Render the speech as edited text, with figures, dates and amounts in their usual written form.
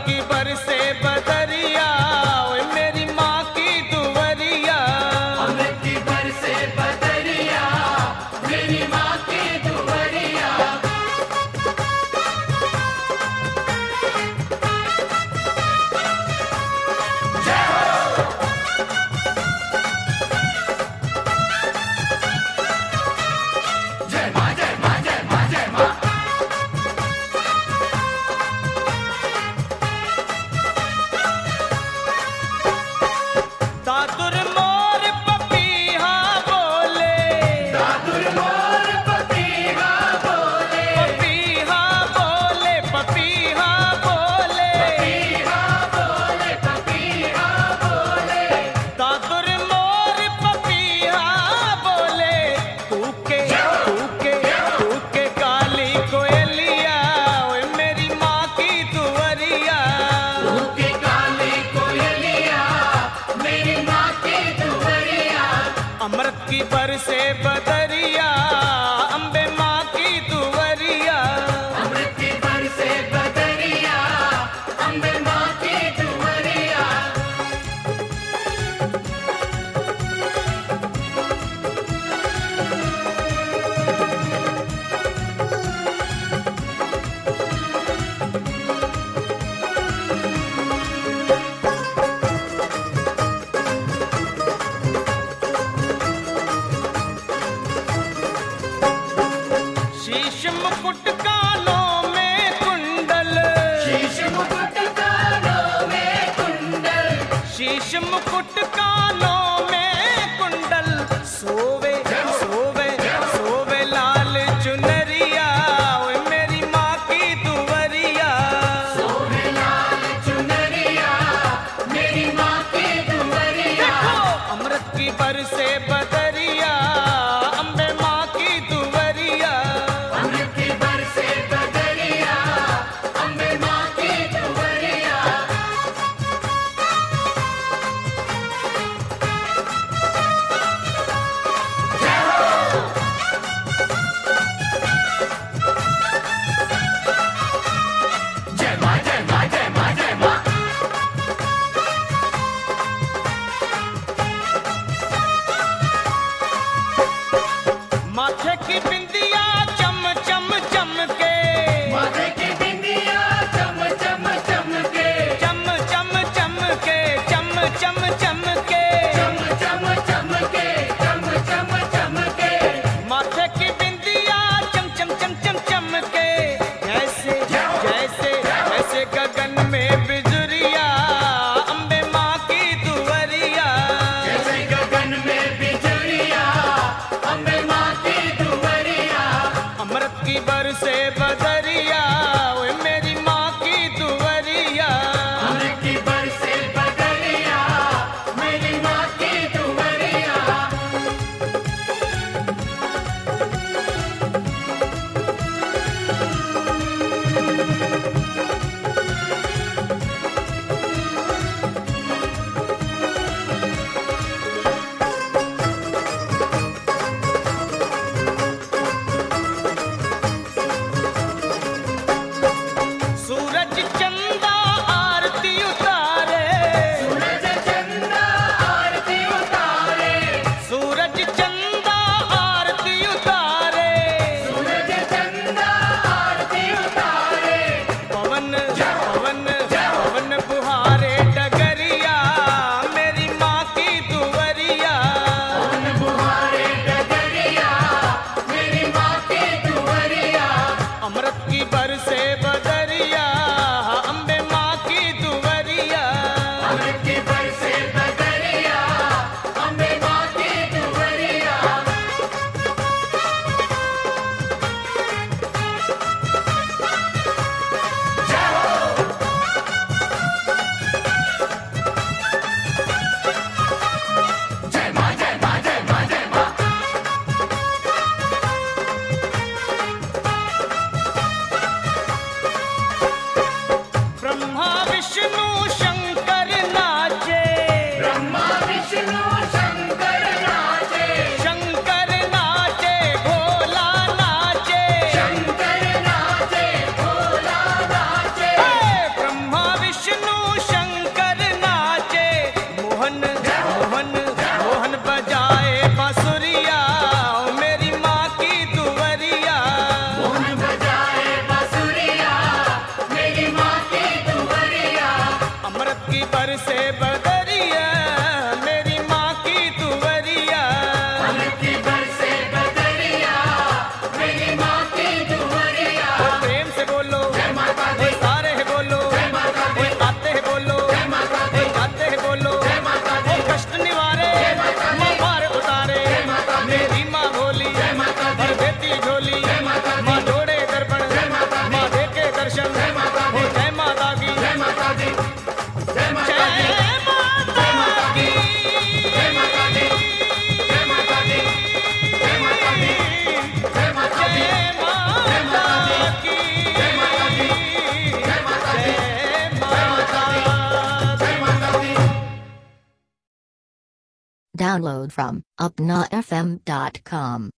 की बरसे बदरिया, ओए मेरी माँ की दुवरिया। अमृत की बरसे बदरिया, मेरी माँ की दुवरिया। जय हो। जय माँ, जय माँ, जय माँ, जय माँ। दादुर मोर पपीहा बोले, दादुर मोर पपीहा बोले, पपीहा बोले, पपीहा बोले, पपीहा बोले, पपीहा बोले। दादुर मोर पपीहा बोले। तूके काली कोयलिया, ओए मेरी माँ की दुवरिया। तूके काली कोयलिया, मेरी माँ की दुवरिया। अमृत की बरसे बदरिया, अम्बे माँ की दुवरिया। अमृत की बरसे बदरिया, अम्बे माँ की दुवरिया। शीश मुकुट कानों में कुंडल, शीश मुकुट कानों में कुंडल, शीश मुकुट कानों में कुंडल। सोवे सोवे सोवे लाल चुनरिया, ओए मेरी माँ की दुवरिया। सोने लाल चुनरिया, मेरी माँ की दुवरिया। अमृत की बरसे बदरिया, अम्बे माँ की दुवरिया। अमृत की बरसे बदरिया, अम्बे माँ की दुवरिया। की बरसे बदरिया मेरी माँ की दुवरिया अमृत की बरसे बदरिया मेरी माँ की दुवरिया प्रेम से बोलो जय माता दी सारे है बोलो जय माता दी आते हैं बोलो जय माता दी जाते हैं बोलो जय माता दी कष्ट निवारे जय माता दी माँ पार उतारे जय माता दी मेरी माँ भोली जय माता दी भर देती झोली जय माता दी माँ जोड़े दर्पण जय माता दी माँ दे के दर्शन जय माता दी जय माता की जय माता दी जय माता दी जय माता की जय माता दी जय माता दी जय माता दी जय माता दी जय माता की जय माता दी जय माता दी जय माता जय माता दी। Download from upnafm.com.